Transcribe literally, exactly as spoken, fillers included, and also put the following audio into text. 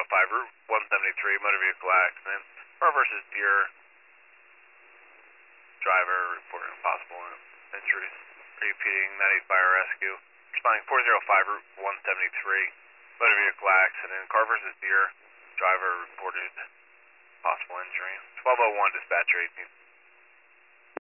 five, Route one seventy-three, motor vehicle accident. Car versus Deer. Driver reporting possible injuries. Repeating ninety fire rescue. Responding four oh five, Route one seventy-three, motor vehicle accident. Car versus Deer. Driver reported possible injury. twelve oh one, dispatcher eighteen.